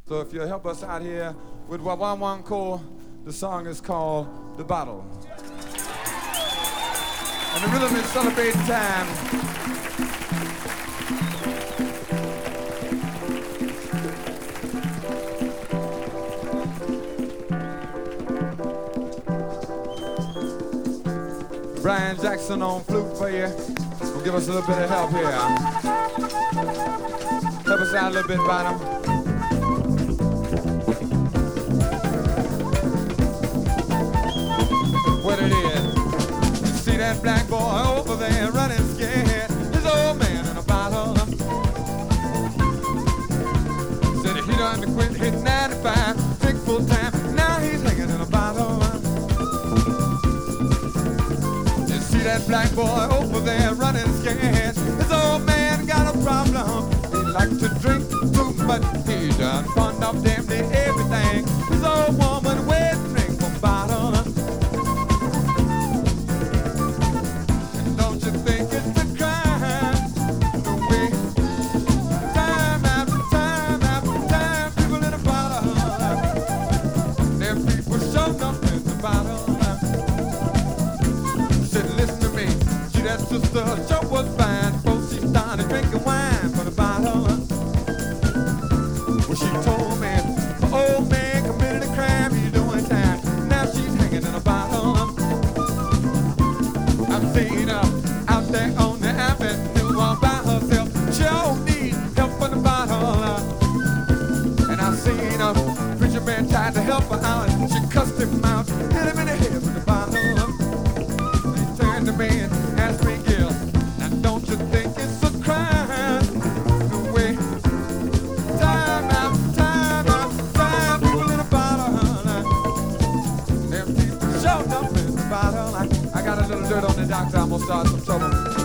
So if you'll help us out here with Wawan Core, the song is called The Bottle. And the rhythm is celebrating time. Brian Jackson on flute for you. Will give us a little bit of help here. Help us out a little bit, Bottom. What it is? You see that black boy over there running scared. His old man in a bottle. Said he done quit hitting 95, take full time. Now he's hanging in a bottle. That black boy over there running scared. His old man got a problem. He likes to drink too much. He done fond of damn near everything. His old woman wet drink from bottle. And don't you think it's a crime? The way time after time after time, people in a bottle. Them people showed up in the bottle. That sister sure was fine before she started drinking wine from the bottle. Well, she told me the old man committed a crime, he's doing time. Now she's hanging in a bottle. I've seen her out there on the avenue all by herself. She don't need help from the bottle. And I've seen her preacher man tried to help her out. She cussed him out, hit him in the head with the bottle. He turned to me and asked me, Gil, now don't you think it's a crime? The way time after time after time, people in a bottle. Them people showed up in the bottle. I got a little dirt on the doctor, I'm gonna start some trouble.